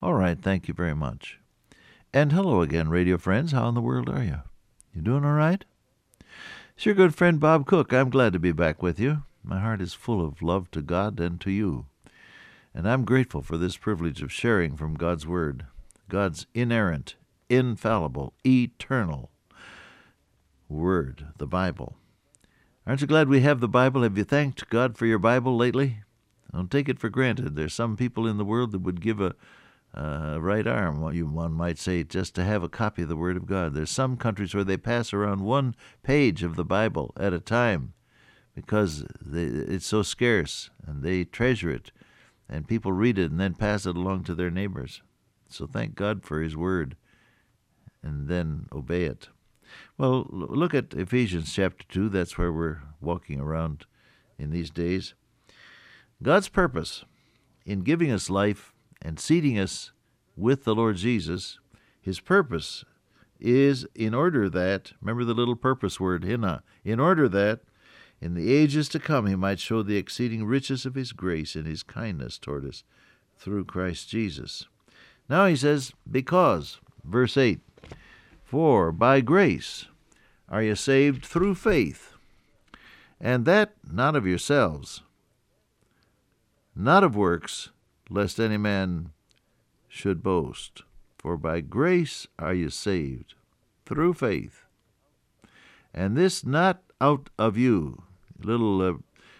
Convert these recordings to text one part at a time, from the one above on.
All right, thank you very much. And hello again, radio friends. How in the world are you? You doing all right? It's your good friend Bob Cook. I'm glad to be back with you. My heart is full of love to God and to you. And I'm grateful for this privilege of sharing from God's Word, God's inerrant, infallible, eternal Word, the Bible. Aren't you glad we have the Bible? Have you thanked God for your Bible lately? Don't take it for granted. There's some people in the world that would give a right arm, one might say, just to have a copy of the Word of God. There's some countries where they pass around one page of the Bible at a time because it's so scarce, and they treasure it, and people read it and then pass it along to their neighbors. So thank God for His Word, and then obey it. Well, look at Ephesians chapter 2. That's where we're walking around in these days. God's purpose in giving us life and seating us with the Lord Jesus, His purpose is in order that, remember the little purpose word, hina, in order that in the ages to come He might show the exceeding riches of His grace and His kindness toward us through Christ Jesus. Now He says, because, verse 8, for by grace are you saved through faith, and that not of yourselves, not of works, lest any man should boast. For by grace are you saved, through faith. And this not out of you, little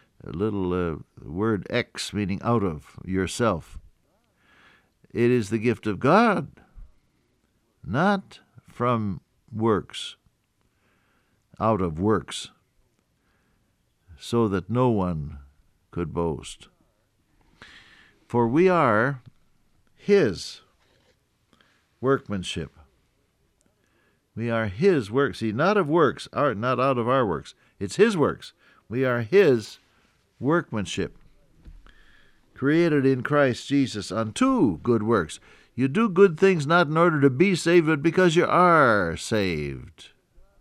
word ex, meaning out of yourself. It is the gift of God, not from works, out of works, so that no one could boast. For we are His workmanship. We are His work. See, not of works, not out of our works. It's His works. We are His workmanship, created in Christ Jesus unto good works. You do good things not in order to be saved, but because you are saved.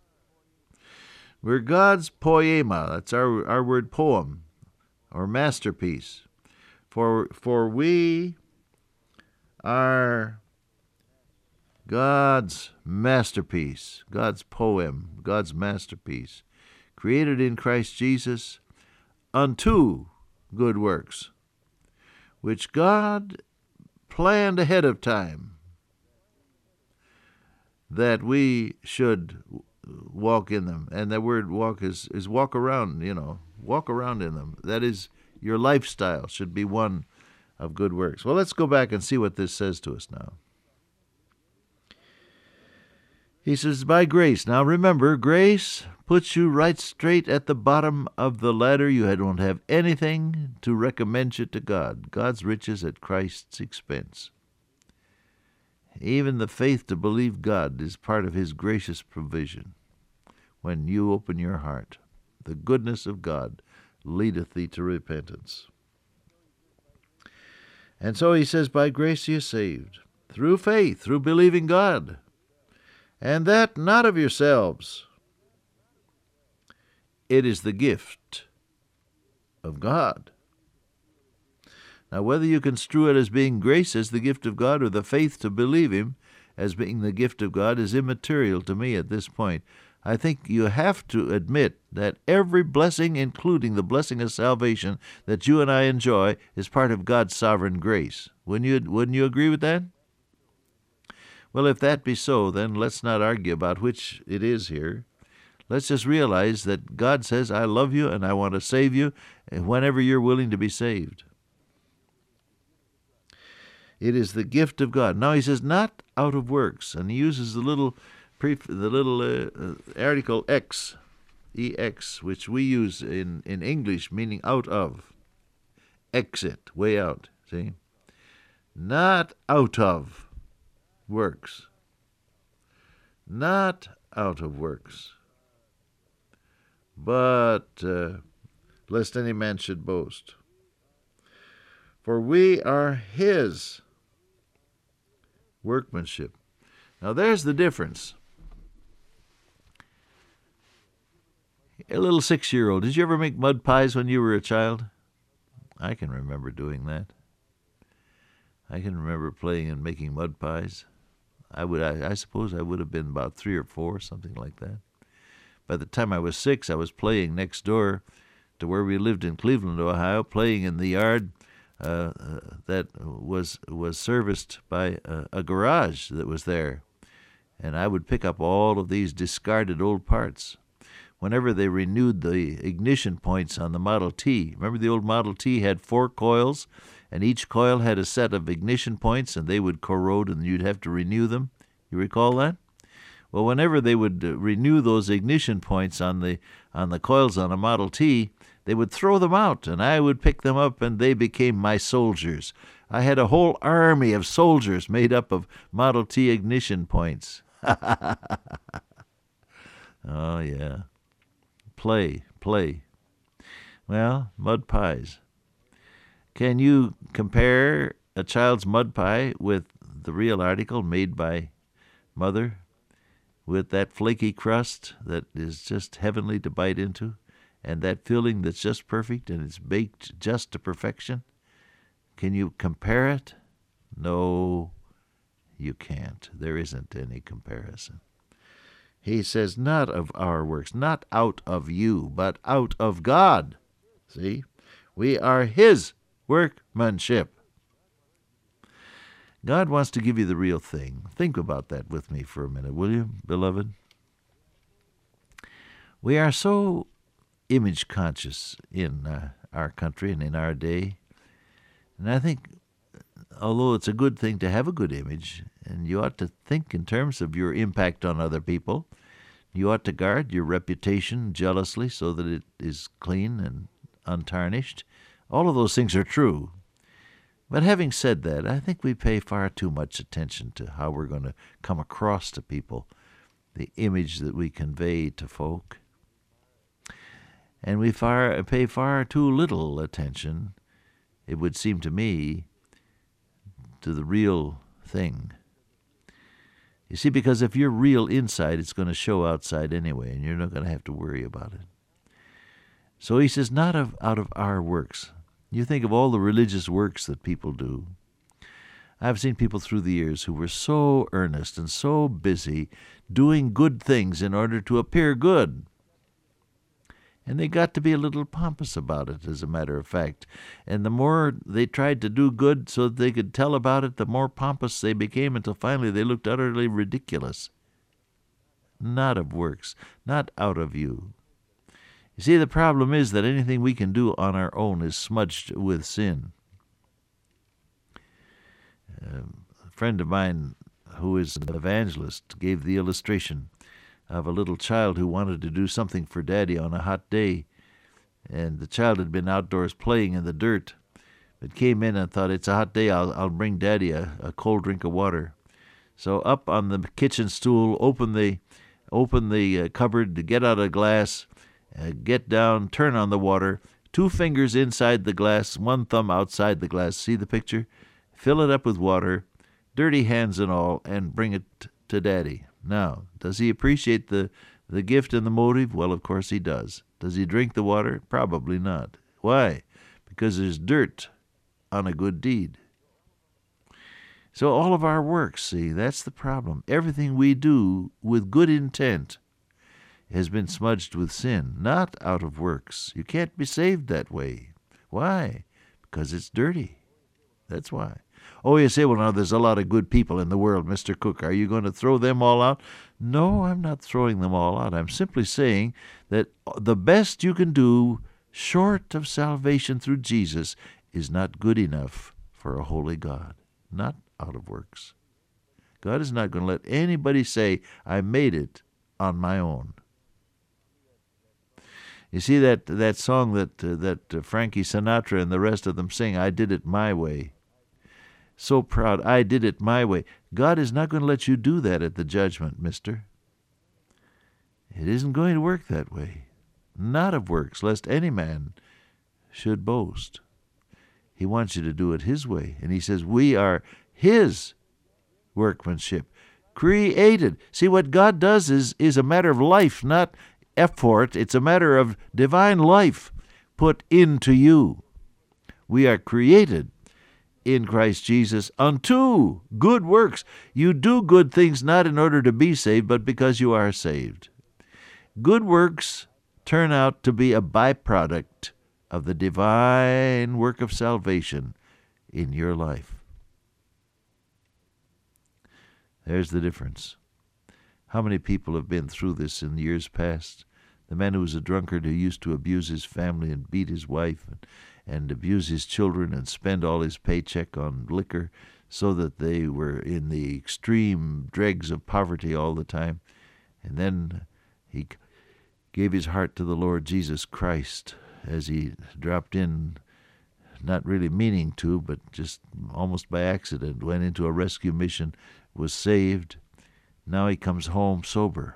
We're God's poema. That's our word poem, or masterpiece. For we are God's masterpiece, God's poem, God's masterpiece, created in Christ Jesus unto good works, which God planned ahead of time that we should walk in them. And that word walk is walk around, walk around in them. That is, your lifestyle should be one of good works. Well, let's go back and see what this says to us now. He says, by grace. Now remember, grace puts you right straight at the bottom of the ladder. You don't have anything to recommend you to God. God's riches at Christ's expense. Even the faith to believe God is part of His gracious provision. When you open your heart, the goodness of God leadeth thee to repentance. And so He says, by grace you are saved, through faith, through believing God, and that not of yourselves. It is the gift of God. Now, whether you construe it as being grace as the gift of God or the faith to believe Him as being the gift of God is immaterial to me at this point. I think you have to admit that every blessing, including the blessing of salvation that you and I enjoy, is part of God's sovereign grace. Wouldn't you agree with that? Well, if that be so, then let's not argue about which it is here. Let's just realize that God says, I love you and I want to save you whenever you're willing to be saved. It is the gift of God. Now He says, not out of works. And He uses the little article ex, ex, which we use in English, meaning out of. Exit, way out, see? Not out of works. Not out of works. But lest any man should boast. For we are His workmanship. Now there's the difference. A little 6-year-old, did you ever make mud pies when you were a child? I can remember doing that. I can remember playing and making mud pies. I suppose I would have been about 3 or 4, something like that. By the time I was 6, I was playing next door to where we lived in Cleveland, Ohio, playing in the yard that was serviced by a garage that was there. And I would pick up all of these discarded old parts. Whenever they renewed the ignition points on the Model T, remember the old Model T had 4 coils, and each coil had a set of ignition points, and they would corrode, and you'd have to renew them. You recall that? Well, whenever they would renew those ignition points on the coils on a Model T, they would throw them out, and I would pick them up, and they became my soldiers. I had a whole army of soldiers made up of Model T ignition points. Oh, yeah. Play. Well, mud pies. Can you compare a child's mud pie with the real article made by Mother, with that flaky crust that is just heavenly to bite into, and that filling that's just perfect and it's baked just to perfection? Can you compare it? No, you can't. There isn't any comparison. He says, not of our works, not out of you, but out of God. See? We are His workmanship. God wants to give you the real thing. Think about that with me for a minute, will you, beloved? We are so image conscious in our country and in our day. And I think, although it's a good thing to have a good image, and you ought to think in terms of your impact on other people, you ought to guard your reputation jealously so that it is clean and untarnished. All of those things are true. But having said that, I think we pay far too much attention to how we're going to come across to people, the image that we convey to folk. And we pay far too little attention, it would seem to me, to the real thing. You see, because if you're real inside, it's going to show outside anyway, and you're not going to have to worry about it. So he says, not out of our works. You think of all the religious works that people do. I've seen people through the years who were so earnest and so busy doing good things in order to appear good. And they got to be a little pompous about it, as a matter of fact. And the more they tried to do good so that they could tell about it, the more pompous they became, until finally they looked utterly ridiculous. Not of works, not out of you. You see, the problem is that anything we can do on our own is smudged with sin. A friend of mine who is an evangelist gave the illustration of a little child who wanted to do something for Daddy on a hot day. And the child had been outdoors playing in the dirt, but came in and thought, it's a hot day, I'll bring Daddy a cold drink of water. So up on the kitchen stool, open the cupboard, to get out a glass, get down, turn on the water, 2 fingers inside the glass, 1 thumb outside the glass. See the picture? Fill it up with water, dirty hands and all, and bring it to Daddy. Now, does he appreciate the gift and the motive? Well, of course he does. Does he drink the water? Probably not. Why? Because there's dirt on a good deed. So all of our works, see, that's the problem. Everything we do with good intent has been smudged with sin, not out of works. You can't be saved that way. Why? Because it's dirty. That's why. Oh, you say, well, now there's a lot of good people in the world, Mr. Cook. Are you going to throw them all out? No, I'm not throwing them all out. I'm simply saying that the best you can do, short of salvation through Jesus, is not good enough for a holy God, not out of works. God is not going to let anybody say, I made it on my own. You see that song that Frankie Sinatra and the rest of them sing, I did it my way. So proud, I did it my way. God is not going to let you do that at the judgment, mister. It isn't going to work that way. Not of works, lest any man should boast. He wants you to do it His way. And He says, we are His workmanship, created. See, what God does is a matter of life, not effort. It's a matter of divine life put into you. We are created in Christ Jesus unto good works. You do good things not in order to be saved, but because you are saved. Good works turn out to be a byproduct of the divine work of salvation in your life. There's the difference. How many people have been through this in years past? The man who was a drunkard who used to abuse his family and beat his wife and abuse his children and spend all his paycheck on liquor so that they were in the extreme dregs of poverty all the time. And then he gave his heart to the Lord Jesus Christ as he dropped in, not really meaning to, but just almost by accident, went into a rescue mission, was saved. Now he comes home sober.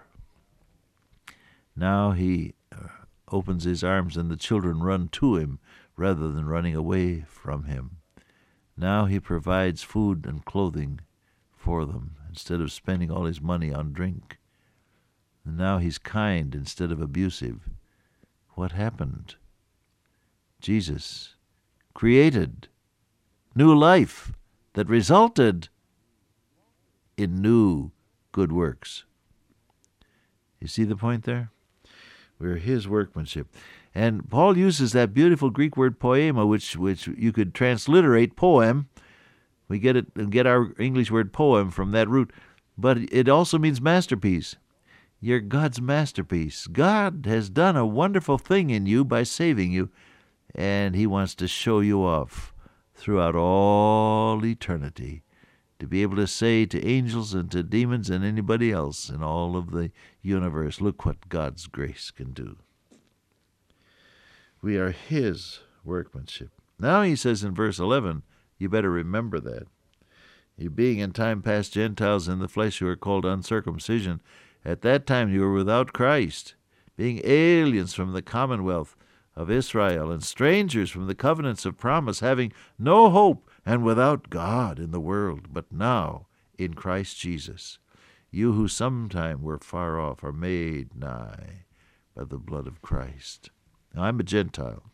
Now he opens his arms and the children run to him rather than running away from him. Now he provides food and clothing for them instead of spending all his money on drink. And now he's kind instead of abusive. What happened? Jesus created new life that resulted in new good works. You see the point there? We're his workmanship. And Paul uses that beautiful Greek word poema, which you could transliterate poem. We get our English word poem from that root. But it also means masterpiece. You're God's masterpiece. God has done a wonderful thing in you by saving you, and he wants to show you off throughout all eternity, to be able to say to angels and to demons and anybody else in all of the universe, look what God's grace can do. We are his workmanship. Now he says in verse 11, you better remember that. You being in time past Gentiles in the flesh who are called uncircumcision, at that time you were without Christ, being aliens from the commonwealth of Israel and strangers from the covenants of promise, having no hope and without God in the world. But now, in Christ Jesus, you who sometime were far off are made nigh by the blood of Christ. Now, I'm a Gentile.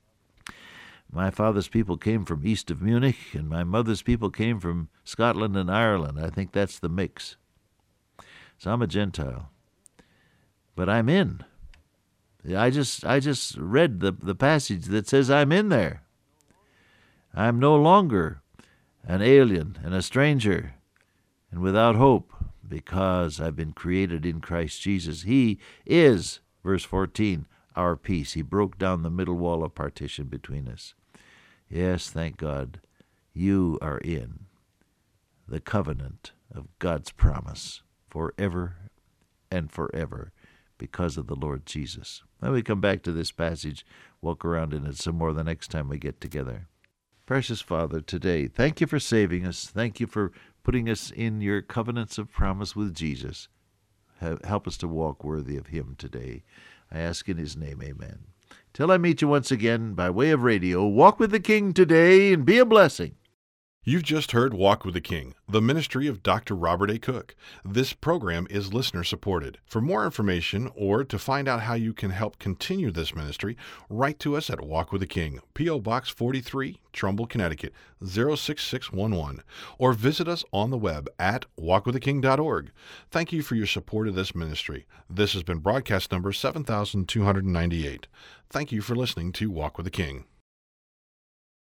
My father's people came from east of Munich, and my mother's people came from Scotland and Ireland. I think that's the mix. So I'm a Gentile. But I'm in. I just read the passage that says I'm in there. I'm no longer an alien and a stranger and without hope because I've been created in Christ Jesus. He is, verse 14, our peace. He broke down the middle wall of partition between us. Yes, thank God, you are in the covenant of God's promise forever and forever because of the Lord Jesus. Now we come back to this passage, walk around in it some more the next time we get together. Precious Father, today, thank you for saving us. Thank you for putting us in your covenants of promise with Jesus. Help us to walk worthy of him today. I ask in his name, amen. Till I meet you once again by way of radio, walk with the King today and be a blessing. You've just heard Walk with the King, the ministry of Dr. Robert A. Cook. This program is listener-supported. For more information or to find out how you can help continue this ministry, write to us at Walk with the King, P.O. Box 43, Trumbull, Connecticut, 06611, or visit us on the web at walkwiththeking.org. Thank you for your support of this ministry. This has been broadcast number 7298. Thank you for listening to Walk with the King.